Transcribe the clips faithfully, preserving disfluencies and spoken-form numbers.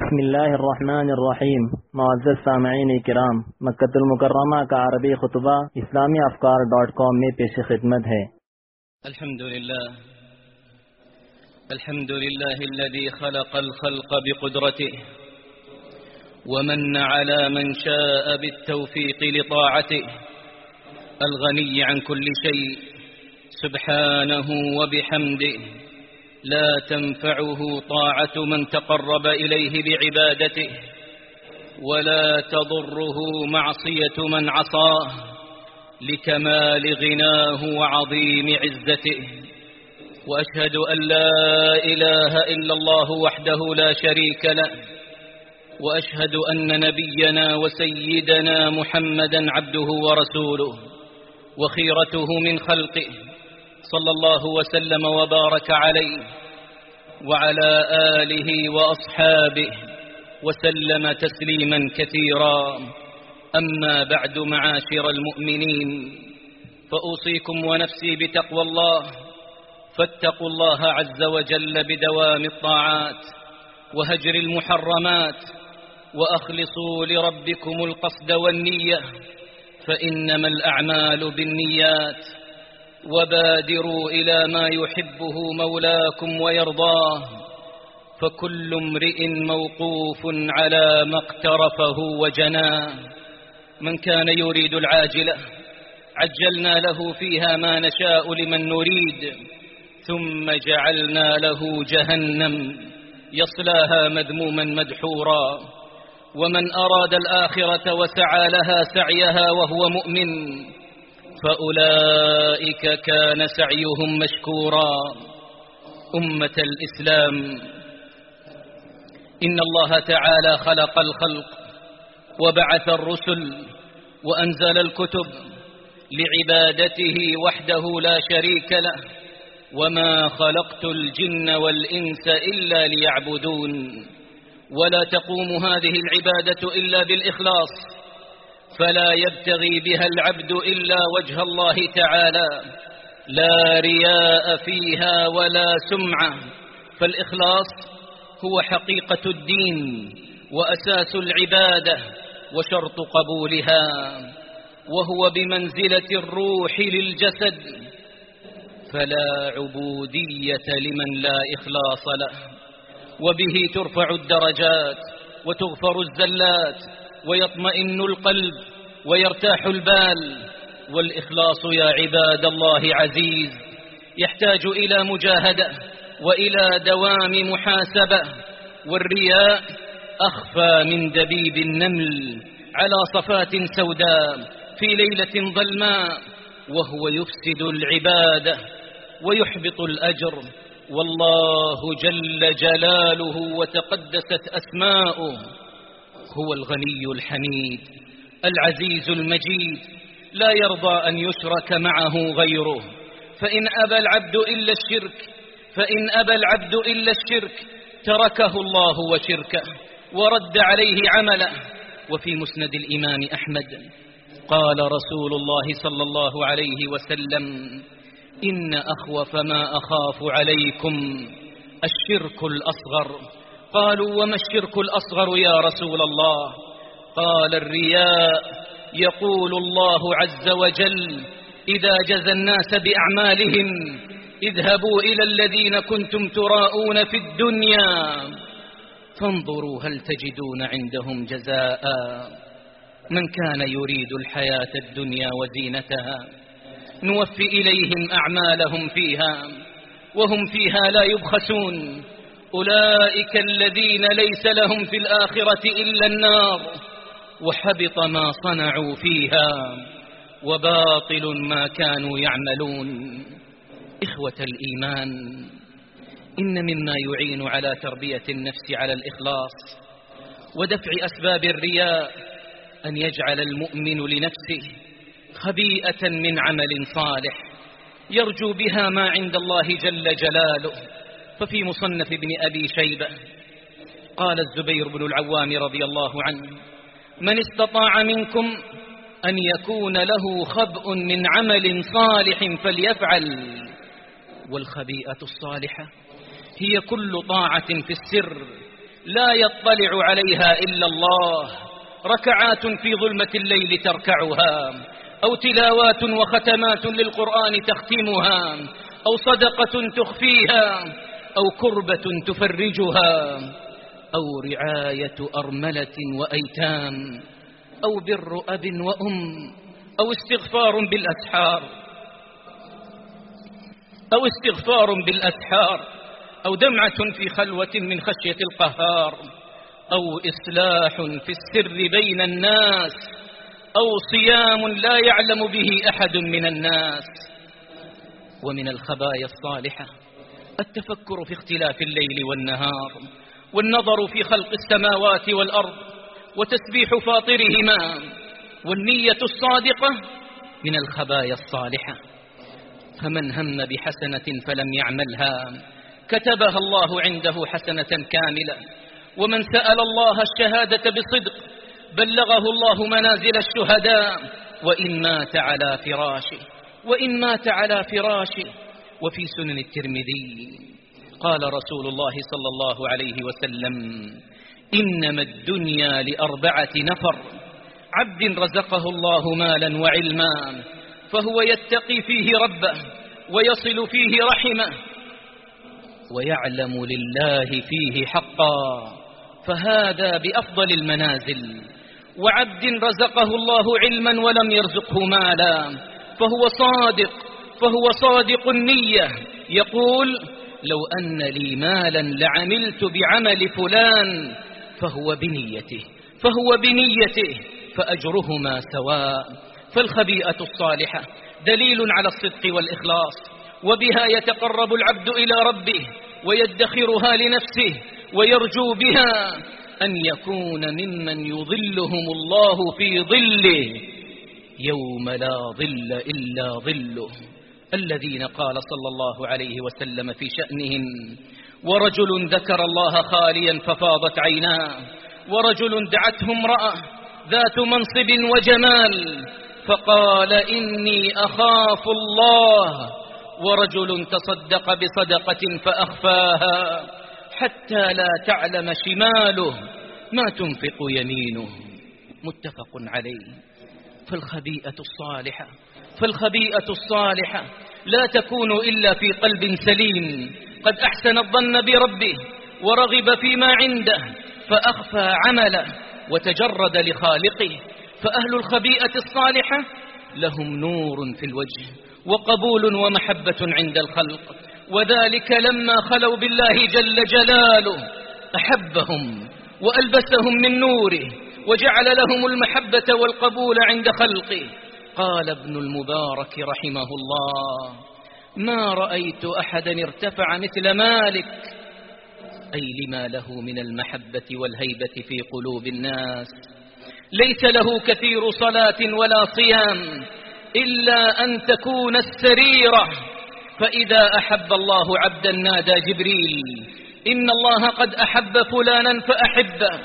بسم الله الرحمن الرحیم. معزز سامعین کرام، مکۃ المکرمہ کا عربی خطبہ اسلامی افکار ڈاٹ کام میں پیش خدمت ہے. الحمد لله الحمد لله الذي خلق الخلق بقدرته ومن على من شاء بالتوفيق لطاعته، الغني عن كل شيء سبحانه وبحمده، لا تنفعه طاعة من تقرب إليه بعبادته، ولا تضره معصية من عصاه لكمال غناه وعظيم عزته. وأشهد أن لا إله إلا الله وحده لا شريك له، وأشهد أن نبينا وسيدنا محمدا عبده ورسوله وخيرته من خلقه، صلى الله وسلم وبارك عليه وعلى آله وأصحابه وسلم تسليما كثيرا. أما بعد، معاشر المؤمنين، فأوصيكم ونفسي بتقوى الله، فاتقوا الله عز وجل بدوام الطاعات وهجر المحرمات، وأخلصوا لربكم القصد والنية، فإنما الأعمال بالنيات، وبادروا إلى ما يحبه مولاكم ويرضاه، فكل امرئ موقوف على ما اقترفه وجناه. من كان يريد العاجلة عجلنا له فيها ما نشاء لمن نريد، ثم جعلنا له جهنم يصلاها مذموما مدحورا. ومن أراد الآخرة وسعى لها سعيها وهو مؤمن، فأولئك كان سعيهم مشكورا. أمة الإسلام، إن الله تعالى خلق الخلق وبعث الرسل وأنزل الكتب لعبادته وحده لا شريك له، وما خلقت الجن والإنس إلا ليعبدون. ولا تقوم هذه العبادة إلا بالإخلاص، فلا يبتغي بها العبد إلا وجه الله تعالى، لا رياء فيها ولا سمعة، فالإخلاص هو حقيقة الدين وأساس العبادة وشرط قبولها، وهو بمنزلة الروح للجسد، فلا عبودية لمن لا إخلاص له. وبه ترفع الدرجات وتغفر الزلات ويطمئن القلب ويرتاح البال. والإخلاص يا عباد الله عزيز، يحتاج إلى مجاهدة وإلى دوام محاسبة. والرياء أخفى من دبيب النمل على صفات سوداء في ليلة ظلماء، وهو يفسد العبادة ويحبط الأجر. والله جل جلاله وتقدست أسماؤه هو الغني الحميد العزيز المجيد، لا يرضى أن يشرك معه غيره. فإن أبى العبد إلا الشرك فإن أبى العبد إلا الشرك تركه الله وشركه ورد عليه عمله. وفي مسند الإمام أحمد قال رسول الله صلى الله عليه وسلم: إن أخوف ما أخاف عليكم الشرك الأصغر. قالوا: وما الشرك الأصغر يا رسول الله؟ قال: الرياء. يقول الله عز وجل: إذا جزى الناس بأعمالهم اذهبوا إلى الذين كنتم تراءون في الدنيا فانظروا هل تجدون عندهم جزاء. من كان يريد الحياة الدنيا وزينتها نوفي إليهم أعمالهم فيها وهم فيها لا يبخسون. أولئك الذين ليس لهم في الآخرة إلا النار، وحبط ما صنعوا فيها وباطل ما كانوا يعملون. إخوة الإيمان، إن مما يعين على تربية النفس على الإخلاص ودفع أسباب الرياء أن يجعل المؤمن لنفسه خبيئة من عمل صالح يرجو بها ما عند الله جل جلاله. ففي مصنف ابن أبي شيبة قال الزبير بن العوام رضي الله عنه: من استطاع منكم أن يكون له خبء من عمل صالح فليفعل. والخبيئة الصالحة هي كل طاعة في السر لا يطلع عليها إلا الله، ركعات في ظلمة الليل تركعها، أو تلاوات وختمات للقرآن تختمها، أو صدقة تخفيها، أو كربة تفرجها، أو رعاية أرملة وأيتام، أو بر أب وأم، أو استغفار بالأسحار أو استغفار بالأسحار أو دمعة في خلوة من خشية القهار، أو إصلاح في السر بين الناس، أو صيام لا يعلم به أحد من الناس. ومن الخبايا الصالحة التفكر في اختلاف الليل والنهار، والنظر في خلق السماوات والأرض، وتسبيح فاطرهما، والنية الصادقة من الخبايا الصالحة. فمن هم بحسنة فلم يعملها كتبها الله عنده حسنة كاملة، ومن سأل الله الشهادة بصدق بلغه الله منازل الشهداء، وإن مات على فراشه وإن مات على فراشه. وفي سنن الترمذي قال رسول الله صلى الله عليه وسلم: إنما الدنيا لأربعة نفر: عبد رزقه الله مالا وعلما فهو يتقي فيه ربه ويصل فيه رحمه ويعلم لله فيه حقا، فهذا بأفضل المنازل. وعبد رزقه الله علما ولم يرزقه مالا فهو صادق فهو صادق النية، يقول: لو أن لي مالا لعملت بعمل فلان، فهو بنيته فهو بنيته فأجرهما سواء. فالخبيئة الصالحة دليل على الصدق والإخلاص، وبها يتقرب العبد إلى ربه ويدخرها لنفسه، ويرجو بها أن يكون ممن يظلهم الله في ظله يوم لا ظل إلا ظله، الذين قال صلى الله عليه وسلم في شأنهم: ورجل ذكر الله خاليا ففاضت عيناه، ورجل دعته امرأة ذات منصب وجمال فقال: إني أخاف الله، ورجل تصدق بصدقة فأخفاها حتى لا تعلم شماله ما تنفق يمينه، متفق عليه. فالخبيئة الصالحة فالخبيئة الصالحة لا تكون إلا في قلب سليم قد أحسن الظن بربه ورغب فيما عنده فأخفى عمله وتجرد لخالقه. فأهل الخبيئة الصالحة لهم نور في الوجه وقبول ومحبة عند الخلق، وذلك لما خلوا بالله جل جلاله أحبهم وألبسهم من نوره وجعل لهم المحبة والقبول عند خلقه. قال ابن المبارك رحمه الله: ما رأيت أحدا ارتفع مثل مالك، أي لما له من المحبة والهيبة في قلوب الناس. ليس له كثير صلاة ولا صيام إلا أن تكون السريرة، فإذا أحب الله عبدا نادى جبريل: إن الله قد أحب فلانا فأحبه،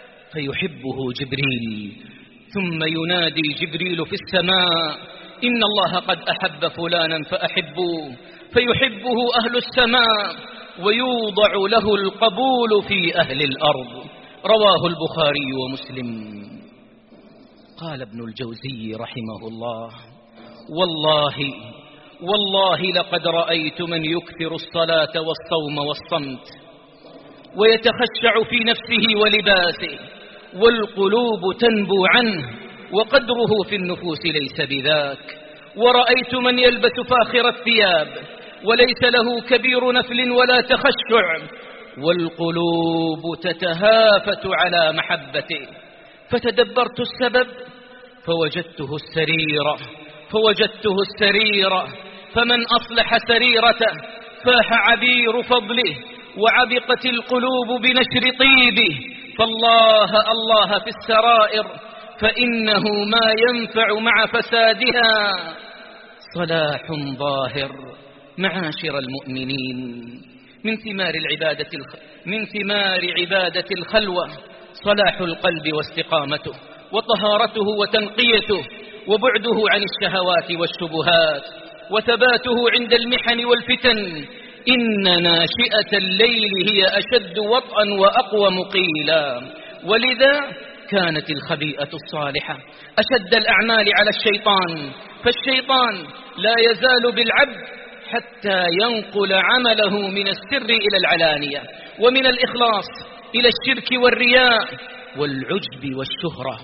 فيحبه جبريل، ثم ينادي جبريل في السماء: إن الله قد أحب فلانا فأحبوه، فيحبه أهل السماء، ويوضع له القبول في أهل الأرض. رواه البخاري ومسلم. قال ابن الجوزي رحمه الله: والله والله لقد رأيت من يكثر الصلاة والصوم والصمت ويتخشع في نفسه ولباسه والقلوب تنبو عنه وقدره في النفوس ليس بذاك، ورأيت من يلبس فاخر الثياب وليس له كبير نفل ولا تخشع والقلوب تتهافت على محبته، فتدبرت السبب فوجدته السريرة فوجدته السريرة فمن أصلح سريرته فاح عبير فضله وعبقت القلوب بنشر طيبه. فالله الله في السرائر، فإنه ما ينفع مع فسادها صلاح ظاهر. معاشر المؤمنين، من ثمار العبادة الخ... من ثمار عبادة الخلوة صلاح القلب واستقامته وطهارته وتنقيته وبعده عن الشهوات والشبهات وثباته عند المحن والفتن، إن ناشئة الليل هي أشد وطئا وأقوم قيلا. ولذا كانت الخبيئة الصالحة أشد الأعمال على الشيطان، فالشيطان لا يزال بالعبد حتى ينقل عمله من السر إلى العلانية، ومن الإخلاص إلى الشرك والرياء والعجب والشهرة.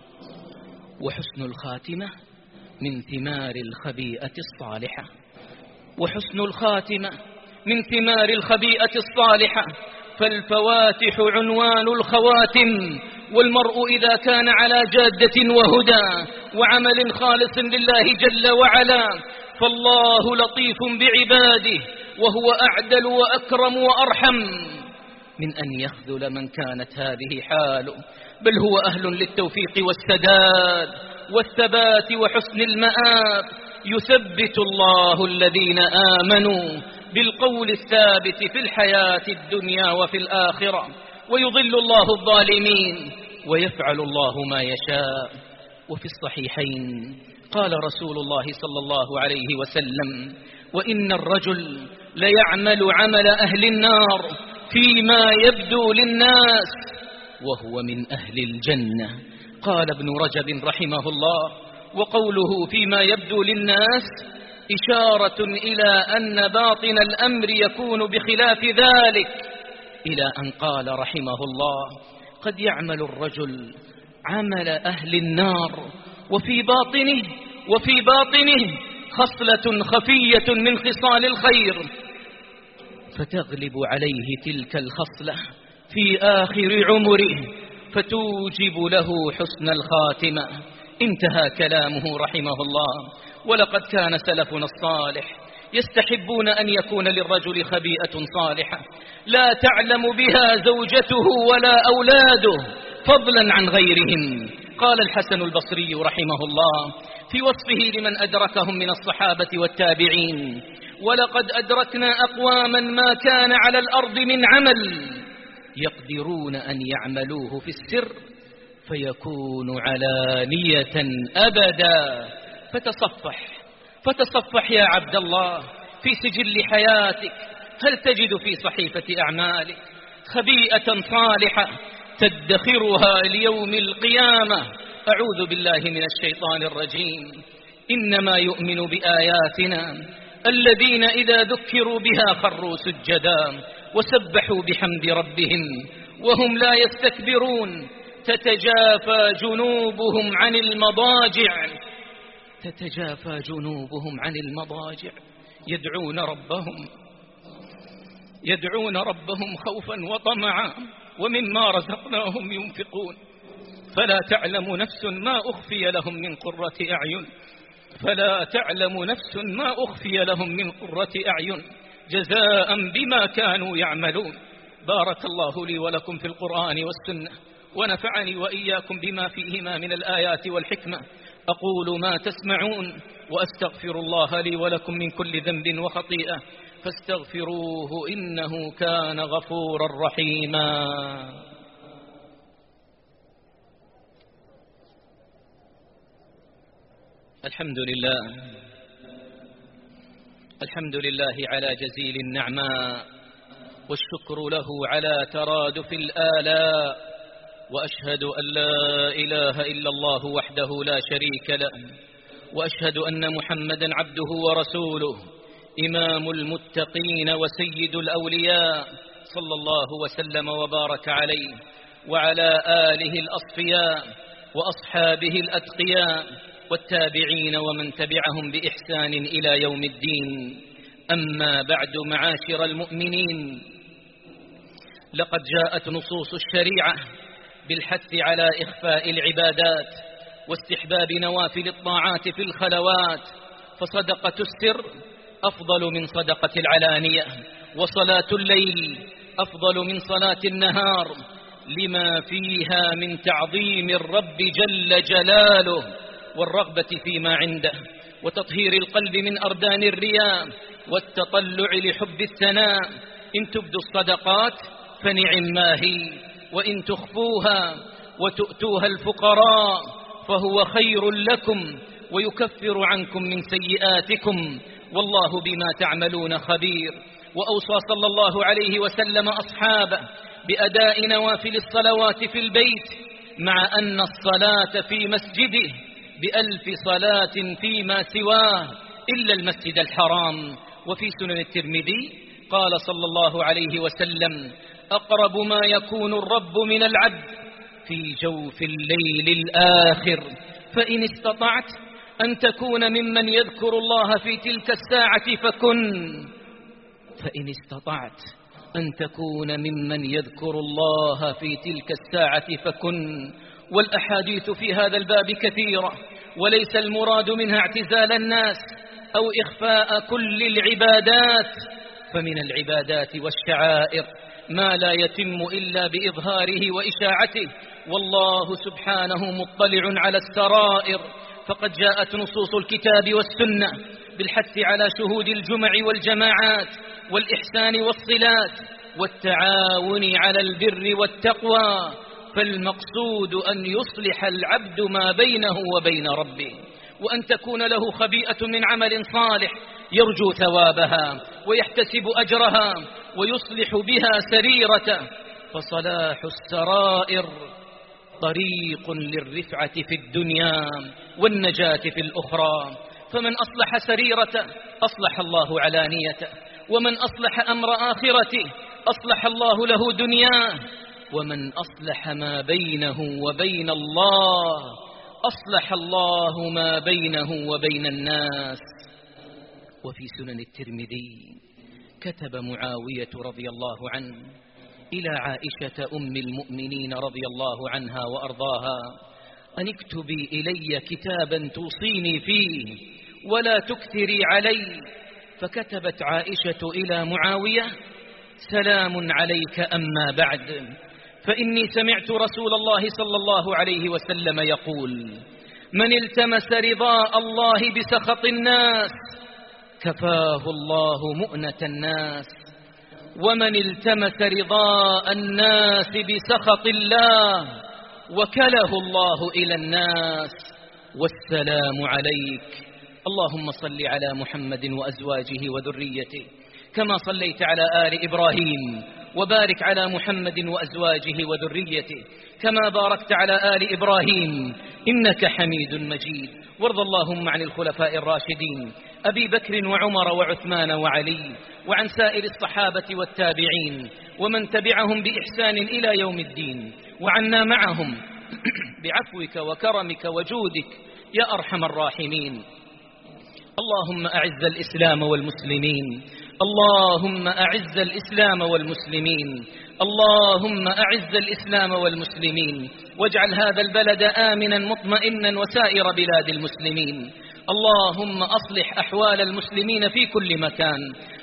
وحسن الخاتمة من ثمار الخبيئة الصالحة، وحسن الخاتمة من ثمار الخبيئة الصالحة، فالفواتح عنوان الخواتم، والمرء إذا كان على جادة وهدى وعمل خالص لله جل وعلا فالله لطيف بعباده، وهو أعدل وأكرم وأرحم من أن يخذل من كانت هذه حاله، بل هو أهل للتوفيق والسداد والثبات وحسن المآب. يثبت الله الذين آمنوا بالقول الثابت في الحياة الدنيا وفي الآخرة، ويضل الله الظالمين ويفعل الله ما يشاء. وفي الصحيحين قال رسول الله صلى الله عليه وسلم: وإن الرجل ليعمل عمل أهل النار فيما يبدو للناس وهو من أهل الجنة. قال ابن رجب رحمه الله: وقوله فيما يبدو للناس إشارة إلى أن باطن الأمر يكون بخلاف ذلك، إلى أن قال رحمه الله: قد يعمل الرجل عمل أهل النار وفي باطنه وفي باطنه خصلة خفية من خصال الخير، فتغلب عليه تلك الخصلة في آخر عمره فتوجب له حسن الخاتمة. انتهى كلامه رحمه الله. ولقد كان سلفنا الصالح يستحبون أن يكون للرجل خبيئة صالحة لا تعلم بها زوجته ولا أولاده فضلا عن غيرهم. قال الحسن البصري رحمه الله في وصفه لمن أدركهم من الصحابة والتابعين: ولقد أدركنا أقواما ما كان على الأرض من عمل يقدرون أن يعملوه في السر فيكون علانية أبدا. فتصفح فتصفح يا عبد الله في سجل حياتك، هل تجد في صحيفة أعمالك خبيئة صالحة تدخرها ليوم القيامة؟ أعوذ بالله من الشيطان الرجيم. إنما يؤمن بآياتنا الذين إذا ذكروا بها خروا سجدا وسبحوا بحمد ربهم وهم لا يستكبرون. تتجافى جنوبهم عن المضاجع تتجافى جنوبهم عن المضاجع يدعون ربهم يدعون ربهم خوفا وطمعا ومما رزقناهم ينفقون. فلا تعلم نفس ما أخفي لهم من قرة أعين فلا تعلم نفس ما أخفي لهم من قرة أعين جزاء بما كانوا يعملون. بارك الله لي ولكم في القرآن والسنة، ونفعني وإياكم بما فيهما من الآيات والحكمة. أقول ما تسمعون وأستغفر الله لي ولكم من كل ذنب وخطيئة فاستغفروه إنه كان غفورا رحيما. الحمد لله الحمد لله على جزيل النعماء، والشكر له على ترادف الآلاء، وأشهد أن لا إله إلا الله وحده لا شريك له، وأشهد أن محمدا عبده ورسوله إمام المتقين وسيد الأولياء صلى الله وسلم وبارك عليه وعلى آله الأصفياء وأصحابه الأتقياء والتابعين ومن تبعهم بإحسان إلى يوم الدين. أما بعد، معاشر المؤمنين، لقد جاءت نصوص الشريعة بالحث على إخفاء العبادات واستحباب نوافل الطاعات في الخلوات، فصدقة السر أفضل من صدقة العلانية، وصلاة الليل أفضل من صلاة النهار، لما فيها من تعظيم الرب جل جلاله والرغبة فيما عنده، وتطهير القلب من أردان الرياء والتطلع لحب الثناء. إن تبدوا الصدقات فنعم ما هي، وإن تخفوها وتؤتوها الفقراء فهو خير لكم ويكفر عنكم من سيئاتكم، والله بما تعملون خبير. وأوصى صلى الله عليه وسلم أصحابه بأداء نوافل الصلوات في البيت، مع أن الصلاة في مسجده بألف صلاة فيما سواه إلا المسجد الحرام. وفي سنن الترمذي قال صلى الله عليه وسلم: أقرب ما يكون الرب من العبد في جوف الليل الآخر، فإن استطعت أن تكون ممن يذكر الله في تلك الساعة فكن فإن استطعت أن تكون ممن يذكر الله في تلك الساعة فكن. والأحاديث في هذا الباب كثيرة، وليس المراد منها اعتزال الناس أو إخفاء كل العبادات، فمن العبادات والشعائر ما لا يتم إلا بإظهاره وإشاعته، والله سبحانه مطلع على السرائر. فقد جاءت نصوص الكتاب والسنة بالحث على شهود الجمع والجماعات والإحسان والصلات والتعاون على البر والتقوى، فالمقصود أن يصلح العبد ما بينه وبين ربه، وأن تكون له خبيئة من عمل صالح يرجو ثوابها ويحتسب أجرها ويصلح بها سريرته. فصلاح السرائر طريق للرفعة في الدنيا والنجاة في الأخرى. فمن أصلح سريرته أصلح الله علانيته، ومن أصلح أمر آخرته أصلح الله له دنياه، ومن أصلح ما بينه وبين الله أصلح الله ما بينه وبين الناس. وفي سنن الترمذي كتب معاوية رضي الله عنه إلى عائشة أم المؤمنين رضي الله عنها وأرضاها أن اكتبي إلي كتابا توصيني فيه ولا تكثري علي. فكتبت عائشة إلى معاوية: سلام عليك، أما بعد، فإني سمعت رسول الله صلى الله عليه وسلم يقول: من التمس رضاء الله بسخط الناس كفاه الله مؤنة الناس، ومن التمس رضاء الناس بسخط الله وكله الله إلى الناس. والسلام عليك. اللهم صل على محمد وأزواجه وذريته كما صليت على آل إبراهيم، وبارك على محمد وأزواجه وذريته كما باركت على آل إبراهيم إنك حميد مجيد. وارض اللهم عن الخلفاء الراشدين أبي بكر وعمر وعثمان وعلي، وعن سائر الصحابة والتابعين ومن تبعهم بإحسان إلى يوم الدين، وعنا معهم بعفوك وكرمك وجودك يا أرحم الراحمين. اللهم أعز الإسلام والمسلمين، اللهم أعز الإسلام والمسلمين، اللهم أعز الإسلام والمسلمين، واجعل هذا البلد آمنا مطمئنا وسائر بلاد المسلمين. اللهم أصلح أحوال المسلمين في كل مكان،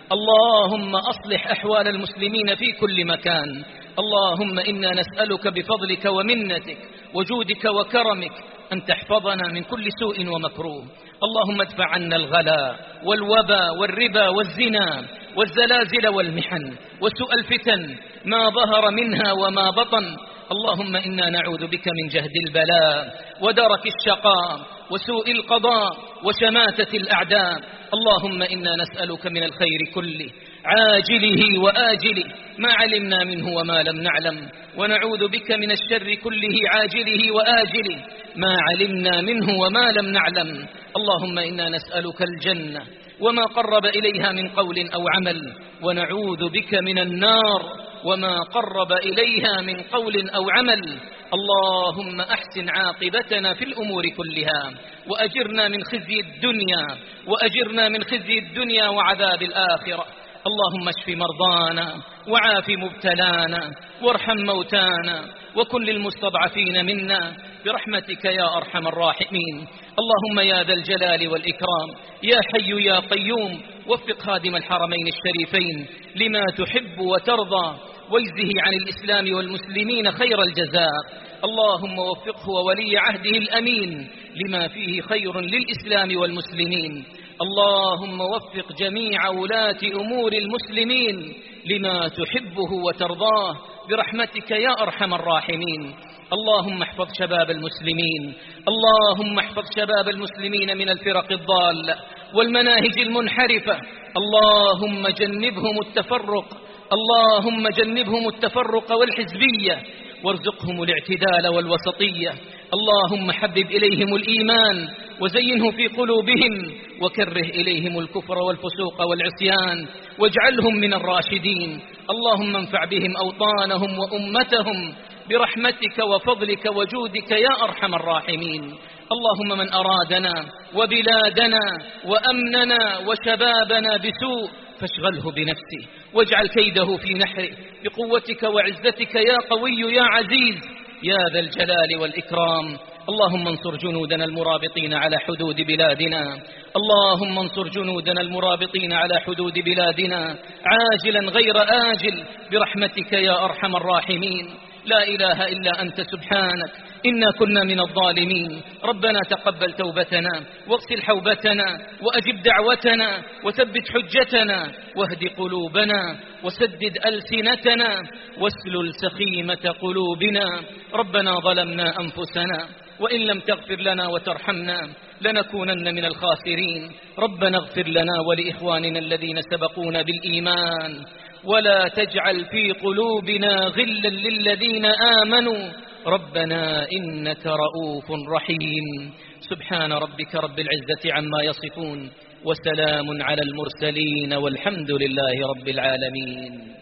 اللهم أصلح أحوال المسلمين في كل مكان. اللهم إنا نسألك بفضلك ومنتك وجودك وكرمك أن تحفظنا من كل سوء ومكروه. اللهم ادفع عنا الغلا والوبا والربا والزنا والزلازل والمحن وسوء الفتن ما ظهر منها وما بطن. اللهم إنا نعوذ بك من جهد البلاء ودرك الشقاء وسوء القضاء وشماتة الأعداء. اللهم إنا نسألك من الخير كله عاجله وآجله ما علمنا منه وما لم نعلم، ونعوذ بك من الشر كله عاجله وآجله ما علمنا منه وما لم نعلم. اللهم إنا نسألك الجنة وما قرب إليها من قول أو عمل، ونعوذ بك من النار وما قرب إليها من قول أو عمل. اللهم أحسن عاقبتنا في الأمور كلها، وأجرنا من خزي الدنيا وأجرنا من خزي الدنيا وعذاب الآخرة. اللهم اشف مرضانا وعاف مبتلانا وارحم موتانا وكن للمستضعفين منا برحمتك يا أرحم الراحمين. اللهم يا ذا الجلال والإكرام يا حي يا قيوم وفق خادم الحرمين الشريفين لما تحب وترضى، واجزه عن الإسلام والمسلمين خير الجزاء. اللهم وفقه وولي عهده الأمين لما فيه خير للإسلام والمسلمين. اللهم وفق جميع ولاة أمور المسلمين لما تحبه وترضاه برحمتك يا أرحم الراحمين. اللهم احفظ شباب المسلمين، اللهم احفظ شباب المسلمين من الفرق الضالة، والمناهج المنحرفة. اللهم جنبهم التفرق، اللهم جنبهم التفرق والحزبية، وارزقهم الاعتدال والوسطية. اللهم حبب إليهم الإيمان وزينه في قلوبهم، وكره إليهم الكفر والفسوق والعصيان، واجعلهم من الراشدين. اللهم انفع بهم أوطانهم وأمتهم برحمتك وفضلك وجودك يا أرحم الراحمين. اللهم من أرادنا وبلادنا وأمننا وشبابنا بسوء فاشغله بنفسه، واجعل كيده في نحره بقوتك وعزتك يا قوي يا عزيز يا ذا الجلال والإكرام. اللهم انصر جنودنا المرابطين على حدود بلادنا، اللهم انصر جنودنا المرابطين على حدود بلادنا عاجلا غير آجل برحمتك يا أرحم الراحمين. لا إله إلا أنت سبحانك إنا كنا من الظالمين. ربنا تقبل توبتنا واغسل حوبتنا وأجب دعوتنا وثبت حجتنا واهد قلوبنا وسدد ألسنتنا واسلل سخيمة قلوبنا. ربنا ظلمنا أنفسنا وإن لم تغفر لنا وترحمنا لنكونن من الخاسرين. ربنا اغفر لنا ولإخواننا الذين سبقونا بالإيمان ولا تجعل في قلوبنا غلا للذين آمنوا ربنا إنك رؤوف رحيم. سبحان ربك رب العزة عما يصفون وسلام على المرسلين والحمد لله رب العالمين.